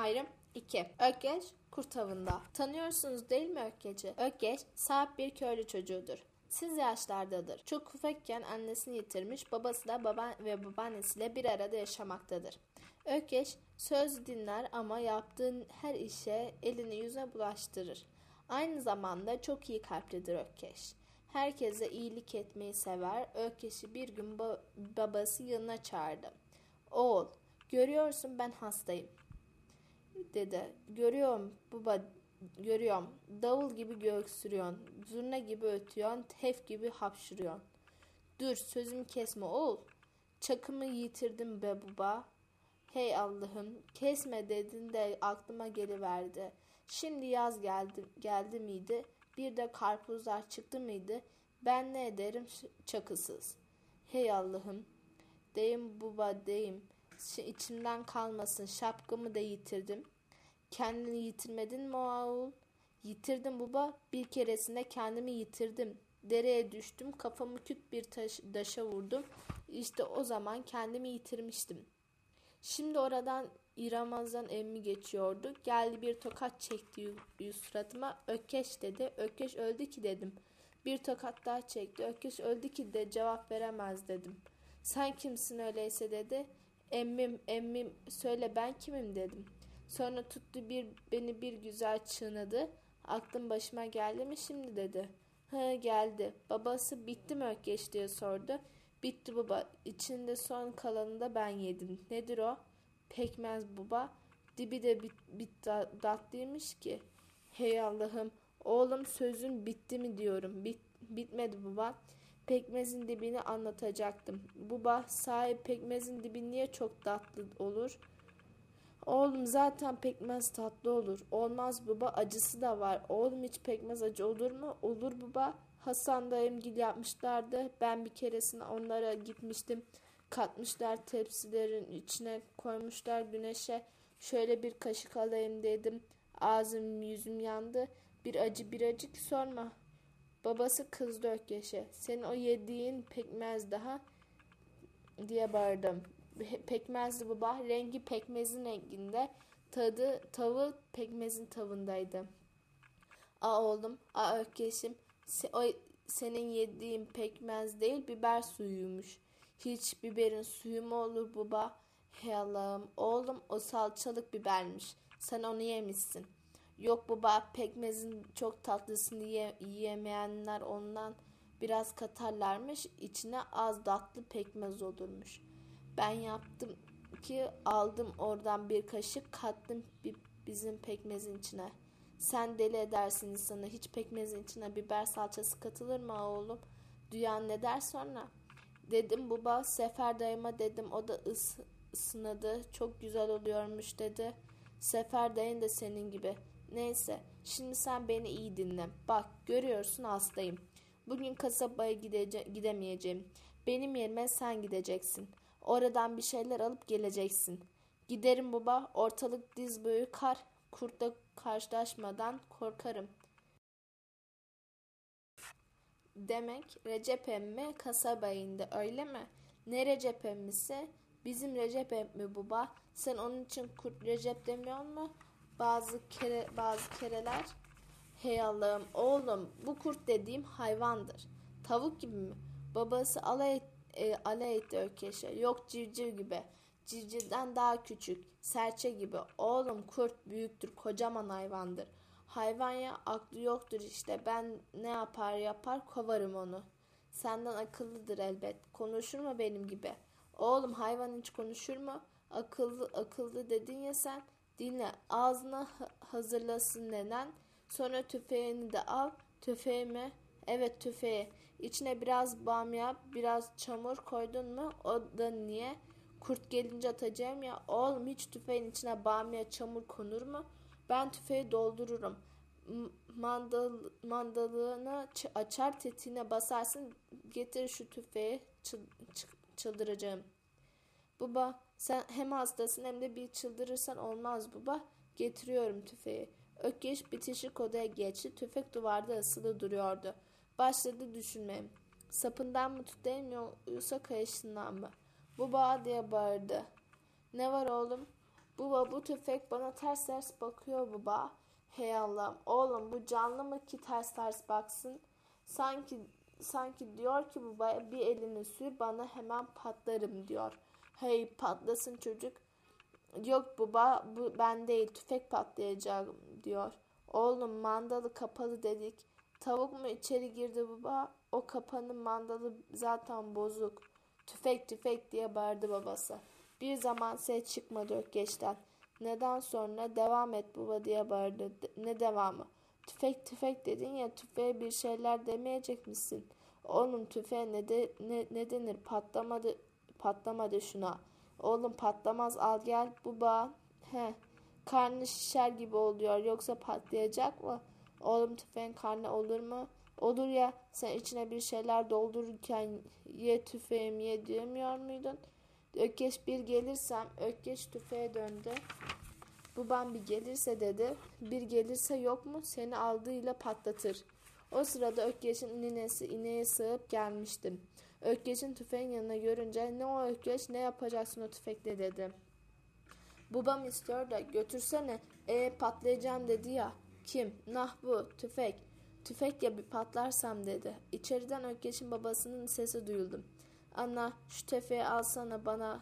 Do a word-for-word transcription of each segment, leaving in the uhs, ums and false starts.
Ayrım iki. Ökkeş kurt avında. Tanıyorsunuz değil mi Ökkeş'i? Ökkeş sahip bir köylü çocuğudur. Siz yaşlardadır. Çok ufakken annesini yitirmiş, babası da baba ve babaannesiyle bir arada yaşamaktadır. Ökkeş söz dinler ama yaptığı her işe elini yüzüne bulaştırır. Aynı zamanda çok iyi kalplidir Ökkeş. Herkese iyilik etmeyi sever. Ökkeş'i bir gün ba- babası yanına çağırdı. Oğul, görüyorsun ben hastayım, dedi. Görüyorum baba, görüyorum. Davul gibi göksürüyorsun, zurna gibi ötüyorsun, tef gibi hapşırıyorsun. Dur, sözümü kesme oğul. Çakımı yitirdim be baba. Hey Allah'ım, kesme dedin de aklıma geliverdi. Şimdi yaz geldi, geldi miydi? Bir de karpuzlar çıktı mıydı? Ben ne ederim çakısız? Hey Allah'ım, deyim baba deyim. İçimden kalmasın, şapkamı da yitirdim. Kendini yitirmedin mi oğul? Yitirdim baba, bir keresinde kendimi yitirdim. Dereye düştüm, kafamı küt bir taş, taşa vurdum. İşte o zaman kendimi yitirmiştim. Şimdi oradan İramaz'dan emmi geçiyordu. Geldi bir tokat çekti suratıma. Ökkeş dedi. Ökkeş öldü ki dedim. Bir tokat daha çekti. Ökkeş öldü ki de cevap veremez dedim. Sen kimsin öyleyse dedi. Emmim, emmim söyle ben kimim dedim. Sonra tuttu bir beni bir güzel çiğnadı. Aklım başıma geldi mi şimdi dedi. Hı geldi. Babası bitti mi Ökkeş diye sordu. Bitti baba. İçinde son kalanını da ben yedim. Nedir o? Pekmez baba. Dibi de bit, bit tatlıymış ki. Hey Allah'ım. Oğlum sözün bitti mi diyorum. Bit, bitmedi baba. Pekmezin dibini anlatacaktım. Baba sahi pekmezin dibi niye çok tatlı olur? Oğlum zaten pekmez tatlı olur. Olmaz baba, acısı da var. Oğlum hiç pekmez acı olur mu? Olur baba. Hasan dayımgil yapmışlardı. Ben bir keresinde onlara gitmiştim. Katmışlar tepsilerin içine koymuşlar güneşe. Şöyle bir kaşık alayım dedim. Ağzım yüzüm yandı. Bir acı bir acı ki sorma. Babası kızdı Ökkeş'e. Senin o yediğin pekmez daha diye bağırdım. Pekmezdi baba. Rengi pekmezin renginde. Tadı tavu pekmezin tavındaydı. A oğlum, a Ökkeş'im. Se, o senin yediğin pekmez değil biber suyuymuş. Hiç biberin suyu mu olur baba? Hey Allah'ım, oğlum o salçalık bibermiş. Sen onu yemişsin. Yok baba, pekmezin çok tatlısını ye, yiyemeyenler ondan biraz katarlarmış. İçine az tatlı pekmez olurmuş. Ben yaptım ki aldım oradan bir kaşık kattım bizim pekmezin içine. Sen deli edersin insanı. Hiç pekmezin içine biber salçası katılır mı oğlum? Duyan ne der sonra? Dedim baba, Sefer dayıma dedim. O da ıs, ısınadı. Çok güzel oluyormuş dedi. Sefer dayın da senin gibi. Neyse, şimdi sen beni iyi dinle. Bak, görüyorsun hastayım. Bugün kasabaya gidece- gidemeyeceğim. Benim yerime sen gideceksin. Oradan bir şeyler alıp geleceksin. Giderim baba, ortalık diz boyu kar. Kurtla karşılaşmadan korkarım. Demek Recep emmi kasaba indi öyle mi? Ne Recep emmisi? Bizim Recep emmi baba. Sen onun için Kurt Recep demiyor mu? Bazı kere bazı kereler. Hey Allah'ım oğlum bu kurt dediğim hayvandır. Tavuk gibi mi? Babası alay, et, e, alay etti Ökkeş'e. Yok civciv gibi. Civcivden daha küçük. Serçe gibi. Oğlum kurt büyüktür. Kocaman hayvandır. Hayvan ya aklı yoktur işte. Ben ne yapar yapar kovarım onu. Senden akıllıdır elbet. Konuşur mu benim gibi? Oğlum hayvan hiç konuşur mu? Akıllı akıllı dedin ya sen. Dinle ağzına hazırlasın nenen. Sonra tüfeğini de al. Tüfeği mi? Evet tüfeği. İçine biraz bamya, biraz çamur koydun mu? O da niye? Kurt gelince atacağım ya. Oğlum hiç tüfeğin içine bamya, çamur konur mu? Ben tüfeği doldururum. Mandal, mandalını açar, tetiğine basarsın. Getir şu tüfeği. Çıl, çıldıracağım. Baba sen hem hastasın hem de bir çıldırırsan olmaz baba. Getiriyorum tüfeği. Ökkeş bitişik odaya geçti. Tüfek duvarda asılı duruyordu. Başladı düşünmeye. Sapından mı tutayım yoksa kayışından mı? Baba diye bağırdı. Ne var oğlum? Baba bu tüfek bana ters ters bakıyor baba. Hey Allah'ım oğlum bu canlı mı ki ters ters baksın? Sanki sanki diyor ki baba bir elini sür bana hemen patlarım diyor. Hey patlasın çocuk. Yok baba bu ben değil tüfek patlayacağım diyor. Oğlum mandalı kapalı dedik. Tavuk mu içeri girdi baba? O kapanın mandalı zaten bozuk. Tüfek tüfek diye bağırdı babası. Bir zaman ses çıkmadı Ökkeş'ten. Neden sonra devam et baba diye bağırdı. Ne devamı? Tüfek tüfek dedin ya tüfeğe bir şeyler demeyecek misin? Oğlum tüfeğe ne, de, ne, ne denir patlamadı, patlamadı şuna. Oğlum patlamaz al gel baba. He. Karnı şişer gibi oluyor yoksa patlayacak mı? Oğlum tüfeğin karnı olur mu? Olur ya sen içine bir şeyler doldururken ye tüfeğim ye diyemiyor muydun? Ökkeş bir gelirsem Ökkeş tüfeğe döndü. Babam bir gelirse dedi. Bir gelirse yok mu seni aldığıyla patlatır. O sırada Ökkeş'in ninesi ineğe sığıp gelmiştim. Ökkeş'in tüfeğin yanına görünce ne o Ökkeş ne yapacaksın o tüfekle dedi. Babam istiyor da götürsene. E patlayacağım dedi ya. Kim? Nah bu tüfek. Tüfek ya bir patlarsam dedi. İçeriden Ökkeş'in babasının sesi duyuldum. Ana şu tüfeği alsana bana.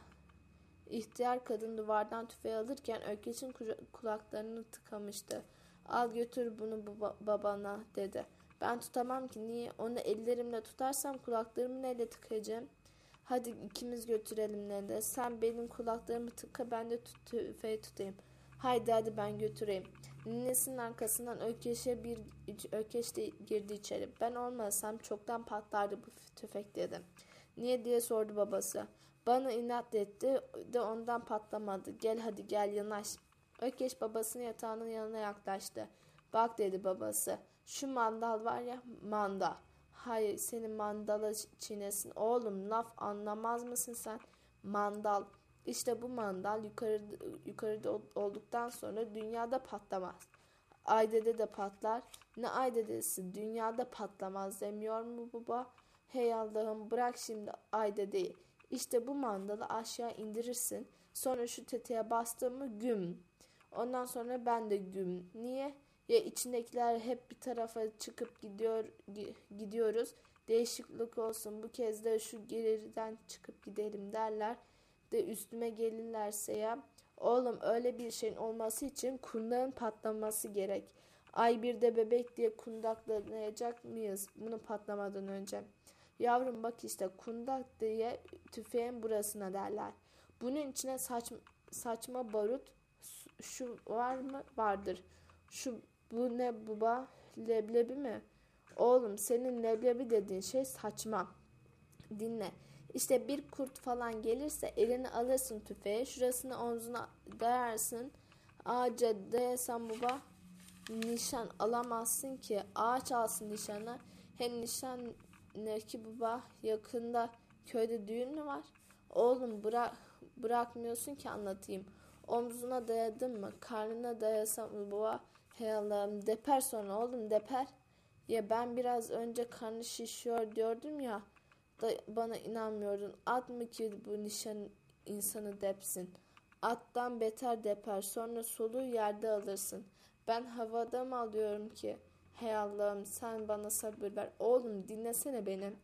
İhtiyar kadın duvardan tüfeği alırken Ökkeş'in kulaklarını tıkamıştı. Al götür bunu baba- babana dedi. Ben tutamam ki niye? Onu ellerimle tutarsam kulaklarımı neyle tıkayacağım? Hadi ikimiz götürelim dedi. Sen benim kulaklarımı tıka ben de tut, tüfeği tutayım. Haydi hadi ben götüreyim. Ninesinin arkasından Ökkeş'e bir Ökkeş de girdi içeri. Ben olmasam çoktan patlardı bu tüfek dedim. Niye diye sordu babası. Bana inat etti de ondan patlamadı. Gel hadi gel yanaş. Ökkeş babasının yatağının yanına yaklaştı. Bak dedi babası. Şu mandal var ya mandal. Hayır senin mandala çiğnesin. Oğlum laf anlamaz mısın sen? Mandal. İşte bu mandal yukarıda, yukarıda olduktan sonra dünyada patlamaz. Aydede de patlar. Ne aydedesi dünyada patlamaz demiyor mu baba? Hey Allah'ım bırak şimdi aydedeyi. İşte bu mandalı aşağı indirirsin. Sonra şu tetiğe bastığımı güm. Ondan sonra ben de güm. Niye? Ya içindekiler hep bir tarafa çıkıp gidiyor gidiyoruz. Değişiklik olsun. Bu kez de şu geriden çıkıp gidelim derler. De üstüme gelirlerse ya. Oğlum öyle bir şeyin olması için kundağın patlaması gerek. Ay bir de bebek diye kundaklayacak mıyız bunu patlamadan önce? Yavrum bak işte kundak diye tüfeğin burasına derler. Bunun içine saçma, saçma barut şu var mı? Vardır. Şu bu ne baba? Leblebi mi? Oğlum senin leblebi dediğin şey saçma. Dinle. İşte bir kurt falan gelirse elini alırsın tüfeğe, şurasını omzuna dayarsın. Ağaca dayasan baba nişan alamazsın ki. Ağaç alsın nişanı. Hem nişan ne ki baba yakında köyde düğün mü var? Oğlum bırak bırakmıyorsun ki anlatayım. Omzuna dayadın mı? Karnına dayasam mı baba? Hey Allah'ım deper sonra oğlum deper. Ya ben biraz önce karnı şişiyor diyordum ya da bana inanmıyordun. At mı ki bu nişan insanı depsin? Attan beter deper sonra soluğu yerde alırsın. Ben havada mı alıyorum ki? Hey Allah'ım sen bana sabır ver. Oğlum dinlesene beni.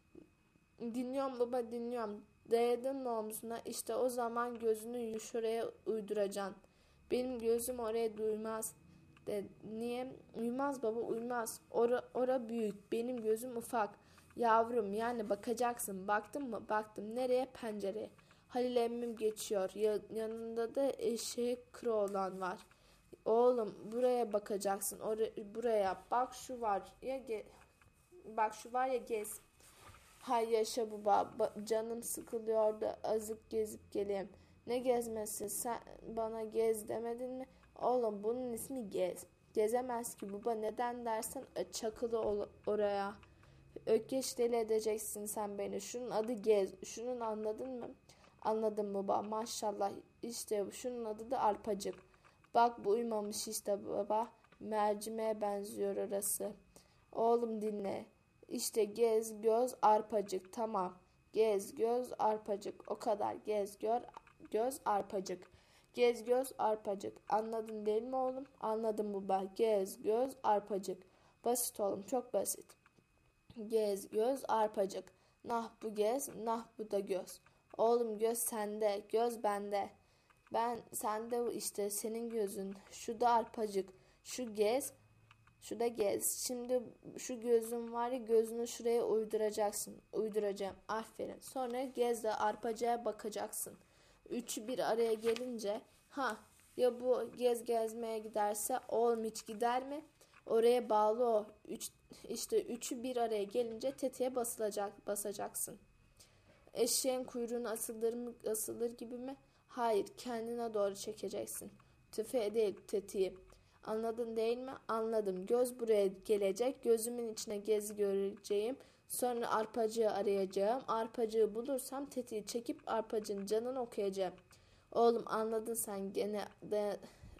Dinliyorum baba dinliyorum. Dayadın mı omzuna işte o zaman gözünü şuraya uyduracaksın. Benim gözüm oraya duymaz. De, niye? Uymaz baba uymaz. Ora, ora büyük. Benim gözüm ufak. Yavrum yani bakacaksın. Baktın mı? Baktım. Nereye? Pencereye. Halil emmim geçiyor. Ya, yanında da eşeği kırı olan var. Oğlum buraya bakacaksın. Oraya, buraya. Bak şu var. Ya ge, bak şu var ya gez. Hay yaşa baba. Ba- canım sıkılıyor da azıcık gezip geleyim. Ne gezmesi? Sen bana gez demedin mi? Oğlum bunun ismi gez. Gezemez ki baba. Neden dersen çakılı ol oraya. Ökkeş deli edeceksin sen beni. Şunun adı gez. Şunun anladın mı? Anladım baba. Maşallah. İşte şunun adı da arpacık. Bak bu uymamış işte baba. Mercimeğe benziyor orası. Oğlum dinle. İşte gez, göz, arpacık. Tamam. Gez, göz, arpacık. O kadar. Gez, gör, göz, arpacık. Gez göz arpacık. Anladın değil mi oğlum? Anladım baba. Gez göz arpacık. Basit oğlum, çok basit. Gez göz arpacık. Nah bu gez, nah bu da göz. Oğlum göz sende, göz bende. Ben sende işte, senin gözün. Şu da arpacık. Şu gez, şu da gez. Şimdi şu gözün var ya, gözünü şuraya uyduracaksın. Uyduracağım. Aferin. Sonra gez de arpacığa bakacaksın. Üçü bir araya gelince, ha ya bu gez gezmeye giderse, oğlum hiç gider mi? Oraya bağlı o. Üç, işte üçü bir araya gelince tetiğe basılacak, basacaksın. Eşeğin kuyruğuna asılır mı, asılır gibi mi? Hayır, kendine doğru çekeceksin. Tüfeği değil, tetiği. Anladın değil mi? Anladım. Göz buraya gelecek. Gözümün içine gezi göreceğim. Sonra arpacığı arayacağım. Arpacığı bulursam tetiği çekip arpacığın canını okuyacağım. Oğlum anladın sen gene de,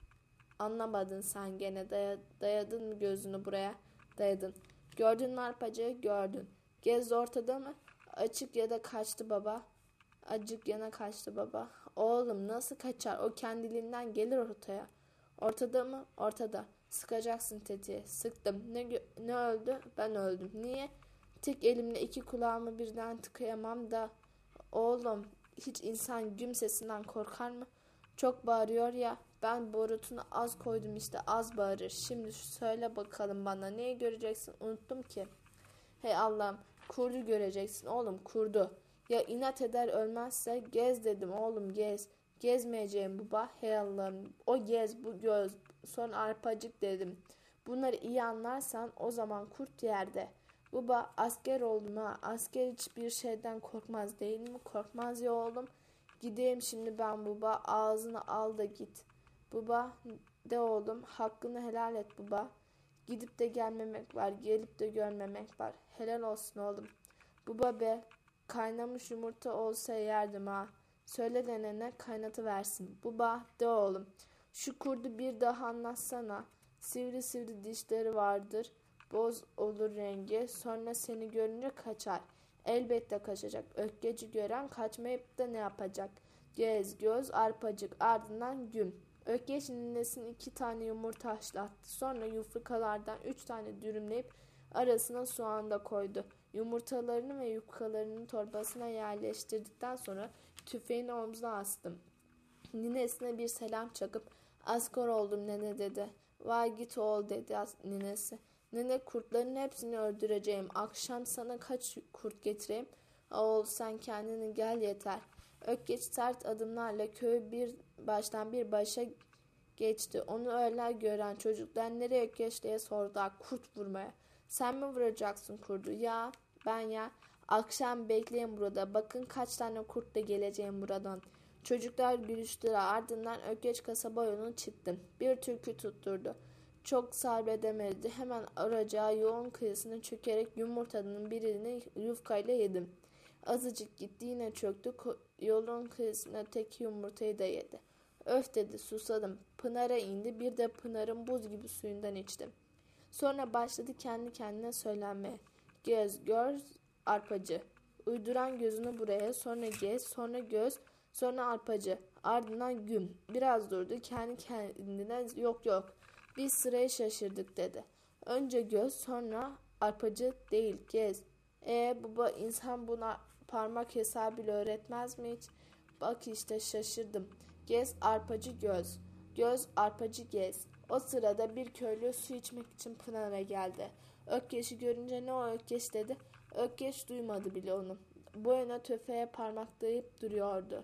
anlamadın sen gene daya, dayadın mı gözünü buraya? Dayadın. Gördün mü arpacığı? Gördün. Gez ortada mı? Açık ya da kaçtı baba. Acık yana kaçtı baba. Oğlum nasıl kaçar? O kendiliğinden gelir ortaya. Ortada mı? Ortada. Sıkacaksın tetiği. Sıktım. Ne, ne öldü? Ben öldüm. Niye? Tek elimle iki kulağımı birden tıkayamam da. Oğlum hiç insan güm sesinden korkar mı? Çok bağırıyor ya. Ben borutunu az koydum işte, az bağırır. Şimdi söyle bakalım bana, neyi göreceksin? Unuttum ki. Hey Allah'ım, kurdu göreceksin oğlum, kurdu. Ya inat eder ölmezse? Gez dedim oğlum, gez. Gezmeyeceğim baba. Hey Allah'ım, o gez, bu göz. Son arpacık dedim. Bunları iyi anlarsan o zaman kurt yerde. Baba asker oldum ha. Asker hiçbir şeyden korkmaz değil mi? Korkmaz ya oğlum. Gideyim şimdi ben baba. Ağzını al da git. Baba de oğlum, hakkını helal et baba. Gidip de gelmemek var, gelip de görmemek var. Helal olsun oğlum. Baba be, kaynamış yumurta olsa yerdim ha. Söyle denene kaynatıversin. Baba de oğlum. Şu kurdu bir daha anlatsana. Sivri sivri dişleri vardır. Boz olur rengi. Sonra seni görünce kaçar. Elbette kaçacak. Ökkeci gören kaçmayıp da ne yapacak? Gez göz arpacık, ardından güm. Ökkeş ninesinin iki tane yumurta haşlattı. Sonra yufkalardan üç tane dürümleyip arasına soğan da koydu. Yumurtalarını ve yufkalarını torbasına yerleştirdikten sonra tüfeğini omzuna astım. Ninesine bir selam çakıp asker oldum nene dedi. Vay git oğul dedi ninesi. Nene, kurtların hepsini öldüreceğim. Akşam sana kaç kurt getireyim? Oğul sen kendini gel yeter. Ökkeç sert adımlarla köyü bir baştan bir başa geçti. Onu öyle gören çocuklar nereye Ökkeç diye sordular, kurt vurmaya. Sen mi vuracaksın kurdu? Ya ben ya. Akşam bekleyin burada. Bakın kaç tane kurtla geleceğim buradan. Çocuklar gülüştüler. Ardından Ökkeç kasaba yoluna çıktı. Bir türkü tutturdu. Çok sabredemedi. Hemen aracağı yoğun kıyısına çökerek yumurtanın birini yufkayla yedim. Azıcık gitti, yine çöktü. Yolun kıyısına tek yumurtayı da yedi. Öf dedi, susadım. Pınara indi, bir de Pınar'ın buz gibi suyundan içtim. Sonra başladı kendi kendine söylenmeye. Göz, göz, arpacı. Uyduran gözünü buraya, sonra gez, sonra göz, sonra arpacı. Ardından güm. Biraz durdu, kendi kendine yok yok. Biz sırayı şaşırdık dedi. Önce göz, sonra arpacı değil, gez. E baba, insan buna parmak hesabıyla öğretmez mi hiç? Bak işte şaşırdım. Gez, arpacı, göz. Göz, arpacı, gez. O sırada bir köylü su içmek için Pınar'a geldi. Ökkeş'i görünce ne o Ökkeş dedi. Ökkeş duymadı bile onu. Boyuna tüfeğe parmaklayıp duruyordu.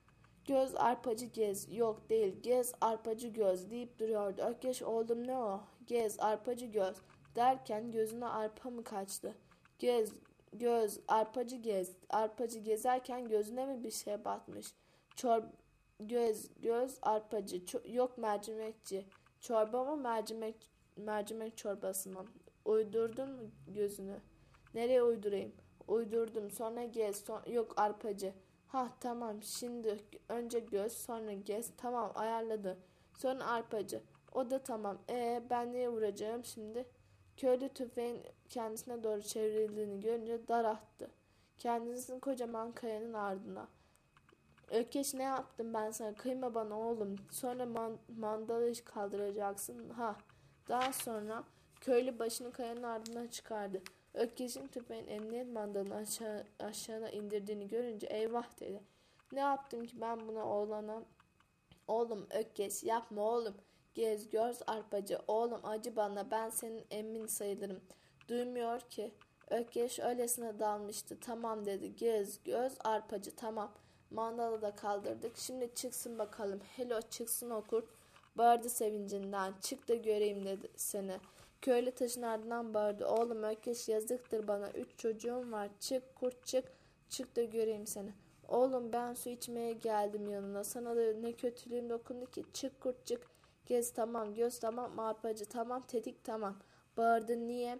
Göz, arpacı, gez. Yok değil, gez, arpacı, göz deyip duruyordu. Ökkeş oldum ne o? Gez, arpacı, göz derken gözüne arpa mı kaçtı? Gez, göz, arpacı, gez. Arpacı gezerken gözüne mi bir şey batmış? Çor göz, göz, arpacı. Ço- yok mercimekçi. Çorba mı mercimek, mercimek çorbası mı? Uydurdun mu gözünü? Nereye uydurayım? Uydurdum. Sonra gez. Son yok arpacı. Ha tamam, şimdi önce göz, sonra gez. Tamam, ayarladı. Sonra arpacı. O da tamam. E ben neye vuracağım şimdi? Köylü tüfeğin kendisine doğru çevrildiğini görünce dar attı. Kendisini kocaman kayanın ardına. Ökkeş, ne yaptım ben sana? Kıyma bana oğlum. Sonra man mandalı kaldıracaksın. Ha. Daha sonra köylü başını kayanın ardından çıkardı. Ökkeş'in tüfeğin emniyet mandalını aşağı, aşağına indirdiğini görünce eyvah dedi. Ne yaptım ki ben buna oğlana? Oğlum Ökkeş, yapma oğlum. Gez göz arpacı. Oğlum acı bana, ben senin emmin sayılırım. Duymuyor ki. Ökkeş öylesine dalmıştı. Tamam dedi. Gez göz arpacı, tamam. Mandalı da kaldırdık. Şimdi çıksın bakalım. Hello, çıksın o kurt. Bağırdı sevincinden. Çık da göreyim dedi seni. Köylü taşın ardından bağırdı. Oğlum Ökkeş, yazıktır bana. Üç çocuğum var. Çık kurt, çık. Çık da göreyim seni. Oğlum ben su içmeye geldim yanına. Sana da ne kötülüğüm dokundu ki. Çık kurt, çık. Gez tamam, göz tamam, arpacı tamam, tetik tamam. Bağırdı. Niye?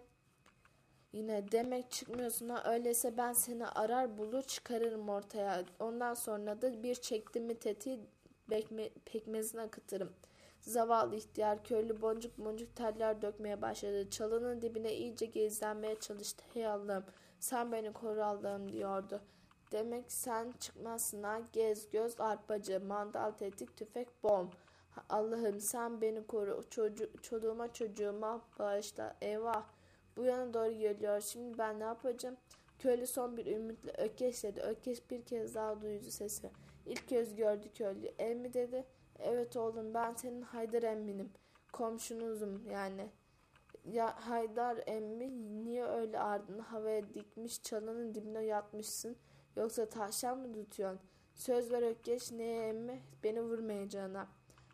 Yine demek çıkmıyorsun ha. Öyleyse ben seni arar bulur çıkarırım ortaya. Ondan sonra da bir çektim mi tetiği bekme, pekmezine akıtırım. Zavallı ihtiyar köylü boncuk boncuk teller dökmeye başladı. Çalının dibine iyice gizlenmeye çalıştı. Hey Allah'ım, sen beni koru Allah'ım diyordu. Demek sen çıkmazsın ha. Gez göz arpacı, mandal tetik tüfek bom. Allah'ım sen beni koru. Çocuğu, çoluğuma çocuğuma bağışla. Eyvah. Bu yana doğru geliyor. Şimdi ben ne yapacağım? Köylü son bir ümitle Ökkeş dedi. Ökkeş bir kez daha duydu sesi. İlk kez gördü köylü. Emmi dedi. Evet oğlum, ben senin Haydar emminim. Komşunuzum yani. Ya Haydar emmi, niye öyle ardını havaya dikmiş çalının dibine yatmışsın? Yoksa taşan mı tutuyorsun? Söz ver Ökkeş, neye emmi? Beni vurmayacağına.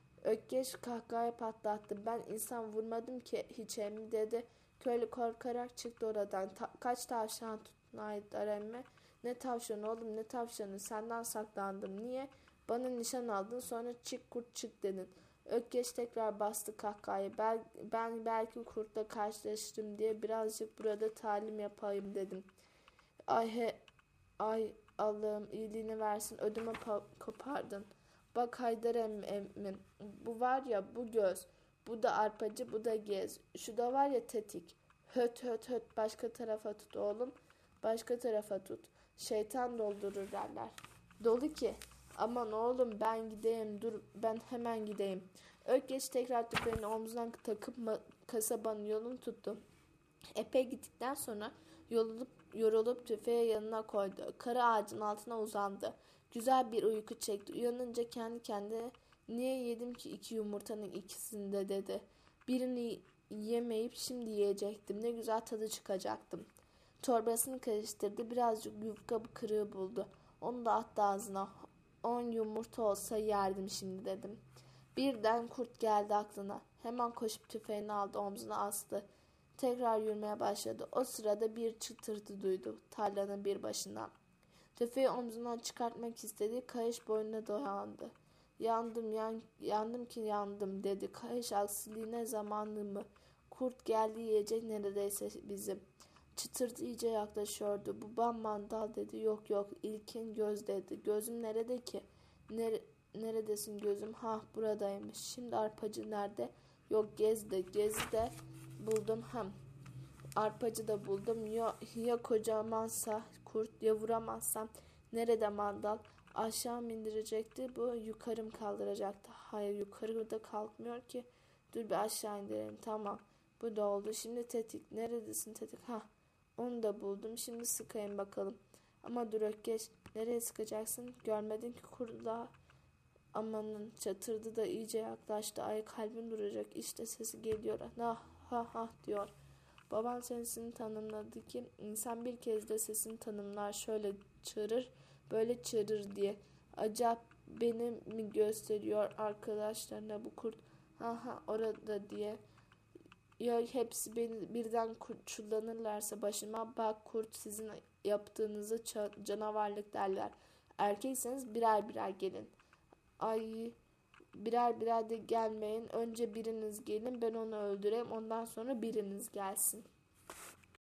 Ökkeş kahkahaya patlattı. Ben insan vurmadım ki hiç emmi dedi. Köylü korkarak çıktı oradan. Ta- kaç tavşan tuttun Haydar emmi? Ne tavşanı oğlum, ne tavşanı? Senden saklandım. Niye? Bana nişan aldın, sonra çık kurt çık dedin. Ökkeş tekrar bastı kahkahayı. Ben, ben belki kurtla karşılaştım diye birazcık burada talim yapayım dedim. Ay he, ay Allah'ım iyiliğini versin, ödümü kopardın. Bak Haydar emmi, emmi, bu var ya bu göz, bu da arpacı, bu da gez, şu da var ya tetik. Höt höt höt, başka tarafa tut oğlum, başka tarafa tut. Şeytan doldurur derler. Dolu ki. Aman oğlum ben gideyim, dur ben hemen gideyim. Ökkeş tekrar tüfeğini omzundan takıp kasabanın yolunu tuttu. Epey gittikten sonra yorulup, yorulup tüfeği yanına koydu. Kara ağacın altına uzandı. Güzel bir uyku çekti. Uyanınca kendi kendine niye yedim ki iki yumurtanın ikisini de dedi. Birini yemeyip şimdi yiyecektim. Ne güzel tadı çıkacaktım. Torbasını karıştırdı. Birazcık yufka kırığı buldu. Onu da attı ağzına. On yumurta olsa yerdim şimdi dedim. Birden kurt geldi aklına. Hemen koşup tüfeğini aldı, omzuna astı. Tekrar yürümeye başladı. O sırada bir çıtırtı duydu tarlanın bir başından. Tüfeği omzundan çıkartmak istedi. Kayış boynuna dayandı. Yandım, yan, yandım ki yandım dedi. Kayış aksiliğine zamanlı mı? Kurt geldi, yiyecek neredeyse bizim. Çıtırtı iyice yaklaşıyordu. Babam mandal dedi. Yok yok, ilkin göz dedi. Gözüm nerede ki? Nere, neredesin gözüm? Ha buradaymış. Şimdi arpacı nerede? Yok gezdi. Gezdi buldum hem. Arpacı da buldum. Ya, ya kocamansa kurt, ya vuramazsam. Nerede mandal? Aşağı mı indirecekti? Bu yukarı mı kaldıracaktı? Hayır, yukarı da kalkmıyor ki. Dur bir aşağı indirelim. Tamam. Bu da oldu. Şimdi tetik. Neredesin tetik? Ha. Onu da buldum. Şimdi sıkayım bakalım. Ama dur Ökkeş. Nereye sıkacaksın? Görmedin ki kurda. Amanın, çatırdı da iyice yaklaştı. Ay kalbim duracak. İşte sesi geliyor. Ha ha ha diyor. Baban sesini tanımladı ki insan bir kez de sesini tanımlar. Şöyle çığırır, böyle çığırır diye. Acaba beni mi gösteriyor arkadaşlarına bu kurt? Ha ha orada diye. Ya hepsi beni birden çullanırlarsa başıma, bak kurt sizin yaptığınızı canavarlık derler. Erkekseniz birer birer gelin. Ay birer birer de gelmeyin. Önce biriniz gelin, ben onu öldüreyim, ondan sonra biriniz gelsin.